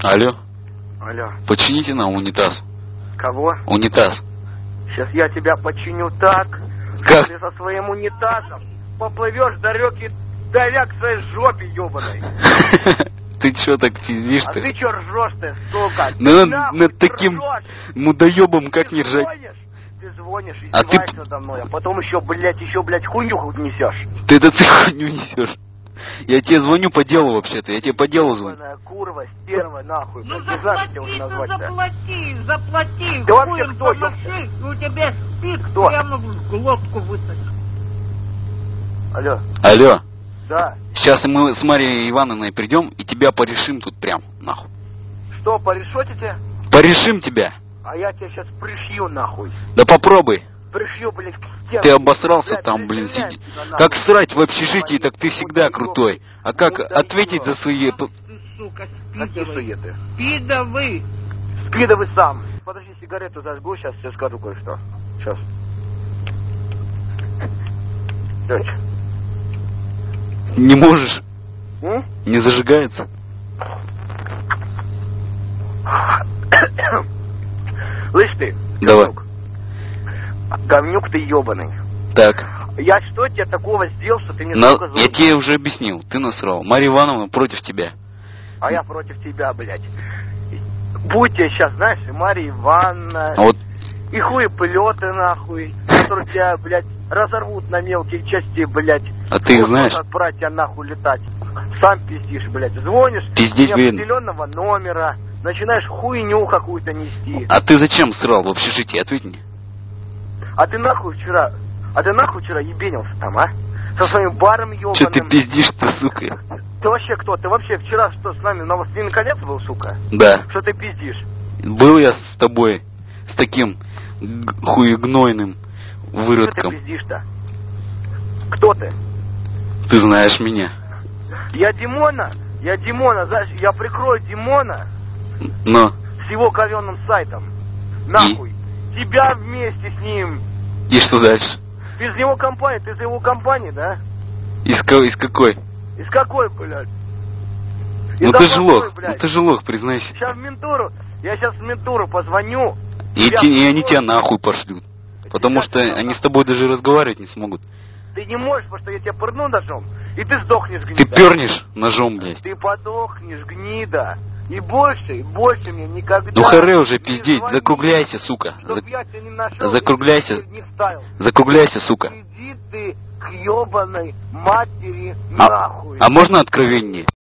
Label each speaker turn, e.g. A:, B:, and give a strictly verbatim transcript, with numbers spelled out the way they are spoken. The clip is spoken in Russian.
A: Алло.
B: Алло.
A: Почините нам унитаз.
B: Кого?
A: Унитаз.
B: Сейчас я тебя починю так,
A: как
B: ты со своим унитазом поплывешь далекий давя к своей жопе ебаной.
A: Ты чё так пиздишь-то?
B: А ты чё ржёшь ты, сука?
A: Над, над таким мудоебом как не ржать?
B: Ты звонишь,
A: а
B: издеваешься
A: ты...
B: надо мной, а потом еще, блядь, еще, блядь, хуйню несешь.
A: Ты это ты хуйню несешь. Я тебе звоню по делу вообще-то, я тебе по делу звоню.
B: Курва, стерва, нахуй.
C: Ну
B: не
C: заплати,
B: знаю, как тебя уже
C: ну
B: назвать-то.
C: заплати, заплати.
B: Ты вообще кто,
C: помаши, у тебя спик
B: кто?
C: прямо в глотку высадишь.
B: Алло.
A: Алло.
B: Да.
A: Сейчас мы с Марией Ивановной придем и тебя порешим тут прям, нахуй.
B: Что, порешетите?
A: Порешим тебя.
B: А я тебя сейчас пришью, нахуй.
A: Да попробуй.
B: Пришью, блядь, к стенке.
A: Ты обосрался
B: блядь,
A: там, блин, сиди.
B: сюда,
A: Как срать в общежитии, так ты всегда крутой. А как ответить за свои...
C: Ты, сука,
B: Какие
C: спидовый.
B: суеты?
C: Спидовый.
B: Спидовый сам. Подожди, сигарету зажгу, сейчас тебе скажу кое-что. Сейчас. Дочь.
A: Не можешь?
B: М?
A: Не зажигается?
B: Слышь ты,
A: Давай.
B: говнюк. Говнюк ты ебаный.
A: Так.
B: Я что тебе такого сделал, что ты мне
A: На...
B: столько
A: Я
B: злобы?
A: тебе уже объяснил, ты насрал. Марья Ивановна против тебя.
B: А я против тебя, блядь. Будь я сейчас, знаешь, и Марья Ивановна,
A: А вот...
B: и хуеплеты, нахуй, которые тебя, блядь, разорвут на мелкие части, блядь.
A: А ты их знаешь?
B: Отправить тебя нахуй летать. Сам пиздишь, блядь. Звонишь
A: Пиздить,
B: с неопределенного номера, начинаешь хуйню какую-то нести.
A: А ты зачем срал в общежитии? Ответь мне.
B: А ты нахуй вчера, а ты нахуй вчера ебенился там, а? Со своим баром ебаным.
A: Че ты пиздишь-то, сука?
B: Ты вообще кто? Ты вообще вчера что, с нами новостный конец был, сука?
A: Да.
B: Что ты пиздишь?
A: Был я с тобой, с таким хуегнойным выродком.
B: Что ты пиздишь-то? Кто ты?
A: Ты знаешь меня.
B: Я Димона, я Димона, знаешь, я прикрою Димона
A: Но.
B: с его говенным сайтом. Нахуй. И? Тебя вместе с ним.
A: И что дальше?
B: Ты из его компании, ты из его компании, да?
A: Из, ко из какой?
B: Из какой, блядь? Из
A: Ну ты же
B: областной,
A: лох,
B: блядь.
A: ну ты же лох, признайся.
B: Сейчас в ментуру, я сейчас в ментуру позвоню.
A: И, те, и они тебя нахуй пошлют. Потому что они с тобой даже разговаривать не смогут.
B: Ты не можешь, потому что я тебя пырну ножом, и ты сдохнешь, гнида.
A: Ты пернешь ножом, блядь.
B: Ты подохнешь, гнида. И больше, и больше мне никогда...
A: Ну харе уже пиздеть, закругляйся, сука.
B: Чтоб я тебя не нашел,
A: Закругляйся.
B: Не вставил.
A: Закругляйся, сука.
B: Иди ты к ебаной матери
A: А,
B: нахуй.
A: а можно откровеннее?